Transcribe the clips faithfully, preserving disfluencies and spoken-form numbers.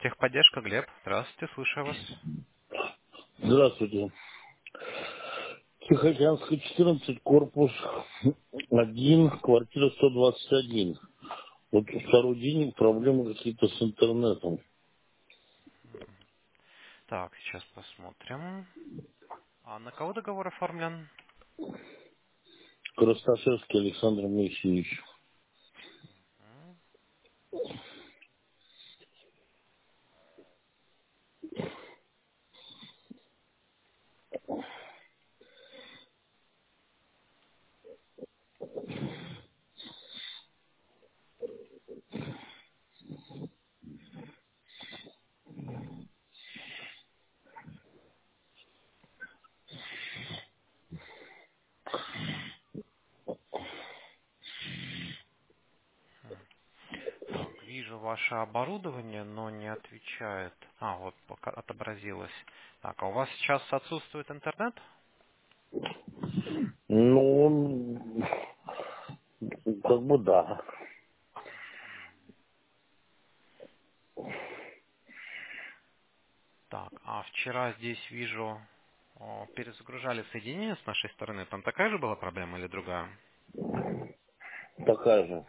Техподдержка, Глеб. Здравствуйте, слушаю вас. Здравствуйте. Тихоокеанская, четырнадцать, корпус один, квартира сто двадцать один. Вот второй день проблемы какие-то с интернетом. Так, сейчас посмотрим. А на кого договор оформлен? Красноярский Александр Моисеевич. Так, вижу ваше оборудование, но не отвечает. А, вот пока отобразилось. Так, а у вас сейчас отсутствует интернет? Ну, он, как бы да. Так, а вчера здесь вижу, о, перезагружали соединение с нашей стороны. Там такая же была проблема или другая? Такая же.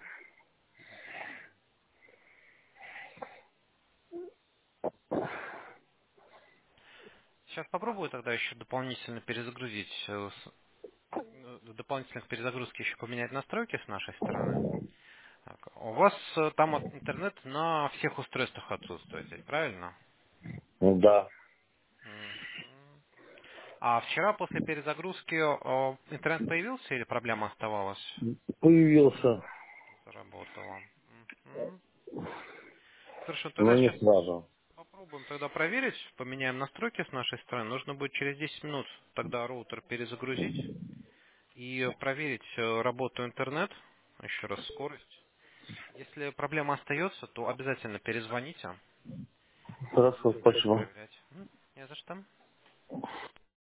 Сейчас попробую тогда еще дополнительно перезагрузить. э, с- э, В дополнительных перезагрузке еще поменять настройки с нашей стороны. Так, у вас э, там от- интернет на всех устройствах отсутствует, ведь правильно? Ну да. Мгм. А вчера после перезагрузки э, интернет появился или проблема оставалась? Появился, Заработала. Мгм. Хорошо, тогда но не сейчас сразу. попробуем тогда проверить, поменяем настройки с нашей стороны. Нужно будет через десять минут тогда роутер перезагрузить и проверить э, работу интернет, еще раз скорость. Если проблема остается, то обязательно перезвоните. Хорошо, Будем тогда спасибо. проверять. М, Не за что.